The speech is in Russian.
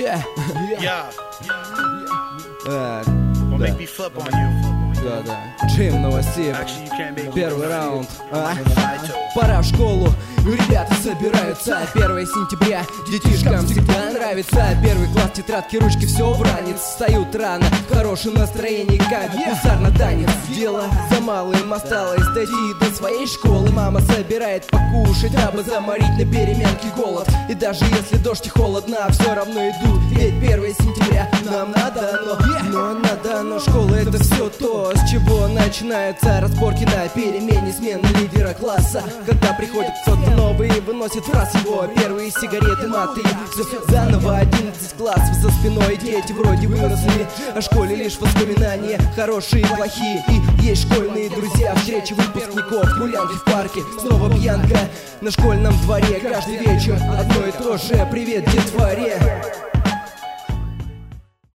Yeah. Gonna make me flip on you. Да. Джим Новосиб. Actually, you can't make me Первый flip. раунд. Fight. Пора в школу, ребята собираются. 1 сентября детишкам всегда нравится. Первый класс, тетрадки, ручки, все в ранец. Встают рано, в хорошем настроении, как гусар на танец. Дело за малым осталось дойти до своей школы. Мама собирает покушать, дабы заморить на переменке голод. И даже если дождь и холодно, все равно идут. Ведь 1 сентября нам надо, но надо, но школа это все то, с чего начинаются разборки на перемене, смена лидера класса. Когда приходит кто-то новый и выносит фраз его первые сигареты, маты. Все заново, 11 классов за спиной, дети вроде выросли. О школе лишь воспоминания, хорошие и плохие. И есть школьные друзья, встречи выпускников, гулянки в парке, снова пьянка на школьном дворе. Каждый вечер одно и то же, привет, детворе.